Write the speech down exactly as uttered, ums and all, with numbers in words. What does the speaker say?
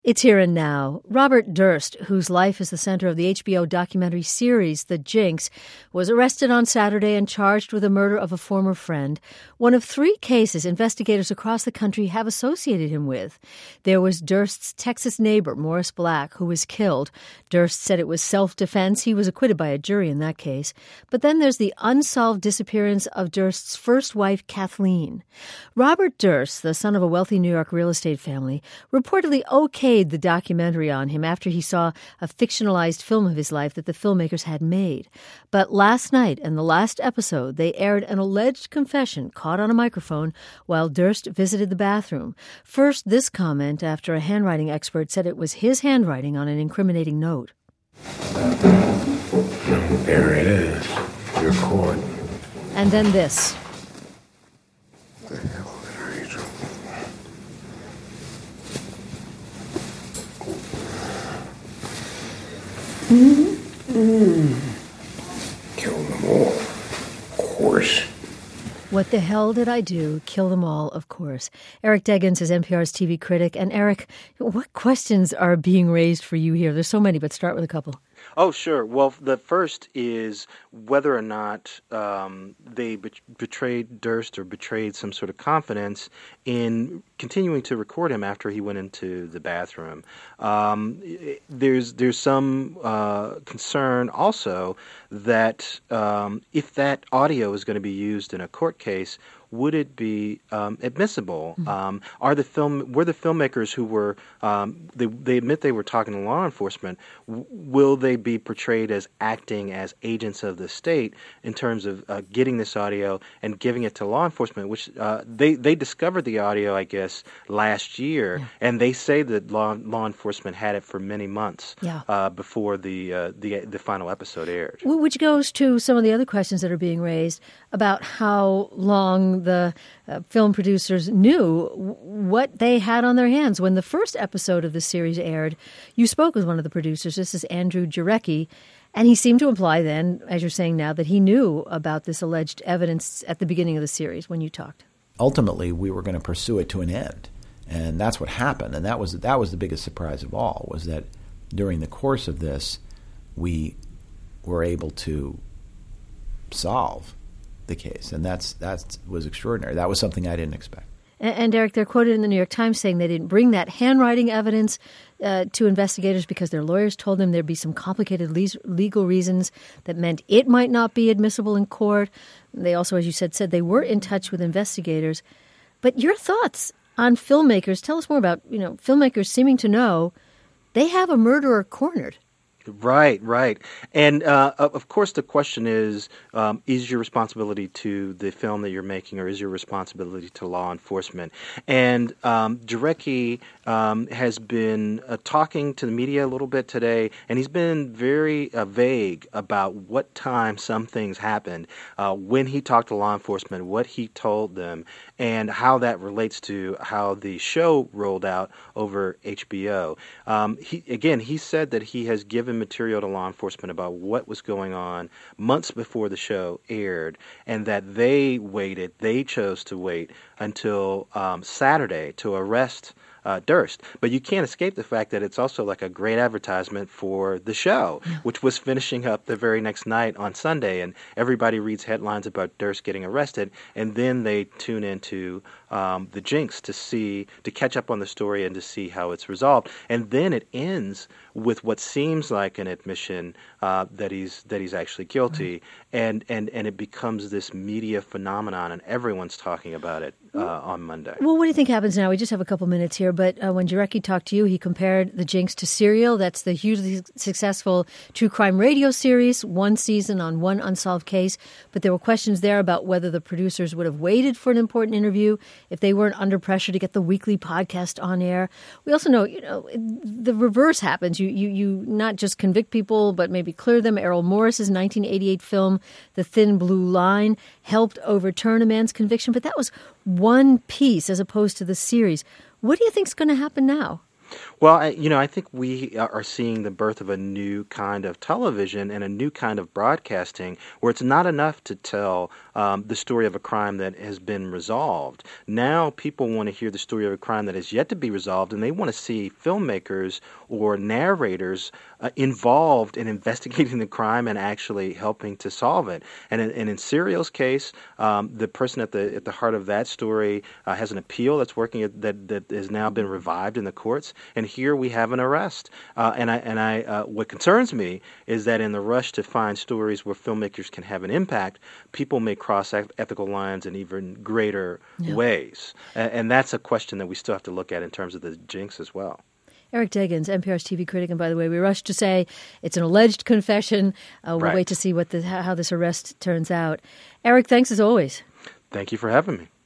It's here and now. Robert Durst, whose life is the center of the H B O documentary series The Jinx, was arrested on Saturday and charged with the murder of a former friend, one of three cases investigators across the country have associated him with. There was Durst's Texas neighbor, Morris Black, who was killed. Durst said it was self-defense. He was acquitted by a jury in that case. But then there's the unsolved disappearance of Durst's first wife, Kathleen. Robert Durst, the son of a wealthy New York real estate family, reportedly okayed the documentary on him after he saw a fictionalized film of his life that the filmmakers had made. But last night, in the last episode, they aired an alleged confession caught on a microphone while Durst visited the bathroom. First, this comment after a handwriting expert said it was his handwriting on an incriminating note. There it is. Your court. And then this. What the hell are you doing? Mm-hmm. Mm. Kill them all, of course. What the hell did I do? Kill them all, of course. Eric Deggans is N P R's T V critic. And Eric, what questions are being raised for you here? There's so many, but start with a couple. Oh, sure. Well, the first is whether or not um, they bet- betrayed Durst or betrayed some sort of confidence in continuing to record him after he went into the bathroom. Um, there's there's some uh, concern also that um, if that audio is going to be used in a court case, would it be um, admissible? Mm-hmm. Um, are the film were the filmmakers who were um, they they admit they were talking to law enforcement? W- will they be portrayed as acting as agents of the state in terms of uh, getting this audio and giving it to law enforcement? Which uh, they they discovered the audio, I guess, last year, yeah. and they say that law law enforcement had it for many months yeah. uh, before the uh, the the final episode aired. Which goes to some of the other questions that are being raised about how long the uh, film producers knew w- what they had on their hands. When the first episode of the series aired, you spoke with one of the producers. This is Andrew Jarecki, and he seemed to imply then, as you're saying now, that he knew about this alleged evidence at the beginning of the series when you talked. Ultimately, we were going to pursue it to an end, and that's what happened. And that was that was the biggest surprise of all, was that during the course of this, we were able to solve the case, and that's that was extraordinary. That was something I didn't expect. And, and Eric, they're quoted in the New York Times saying they didn't bring that handwriting evidence uh, to investigators because their lawyers told them there'd be some complicated le- legal reasons that meant it might not be admissible in court. They also, as you said, said they were in touch with investigators. But your thoughts on filmmakers? Tell us more about, you know, filmmakers seeming to know they have a murderer cornered. Right, right. And, uh, of course, the question is, um, is your responsibility to the film that you're making, or is your responsibility to law enforcement? And um, Jarecki um, has been uh, talking to the media a little bit today, and he's been very uh, vague about what time some things happened, uh, when he talked to law enforcement, what he told them, and how that relates to how the show rolled out over H B O. Um, he, again, he said that he has given material to law enforcement about what was going on months before the show aired, and that they waited, they chose to wait until um, Saturday to arrest Uh, Durst. But you can't escape the fact that it's also like a great advertisement for the show, yeah. which was finishing up the very next night on Sunday, and everybody reads headlines about Durst getting arrested, and then they tune into um, The Jinx to see, to catch up on the story and to see how it's resolved. And then it ends with what seems like an admission uh, that he's that he's actually guilty, mm-hmm. and, and, and it becomes this media phenomenon, and everyone's talking about it uh, on Monday. Well, what do you think happens now? We just have a couple minutes here, but uh, when Jarecki talked to you, he compared The Jinx to Serial. That's the hugely successful true crime radio series, one season on one unsolved case. But there were questions there about whether the producers would have waited for an important interview if they weren't under pressure to get the weekly podcast on air. We also know, you know, the reverse happens. You, you, you not just convict people, but maybe clear them. Errol Morris's nineteen eighty-eight film, The Thin Blue Line, helped overturn a man's conviction. But that was one piece as opposed to the series. What do you think is going to happen now? Well, I, you know, I think we are seeing the birth of a new kind of television and a new kind of broadcasting where it's not enough to tell um, the story of a crime that has been resolved. Now people want to hear the story of a crime that has yet to be resolved, and they want to see filmmakers or narrators uh, involved in investigating the crime and actually helping to solve it. And in, and in Serial's case, um, the person at the at the heart of that story uh, has an appeal that's working at, that that has now been revived in the courts. And here we have an arrest. Uh, and I and I uh, what concerns me is that in the rush to find stories where filmmakers can have an impact, people may cross ethical lines in even greater yeah. ways. And, and that's a question that we still have to look at in terms of the jinx as well. Eric Deggans, N P R's T V critic, and by the way, we rush to say it's an alleged confession. Uh, we'll right. wait to see what the, how this arrest turns out. Eric, thanks as always. Thank you for having me.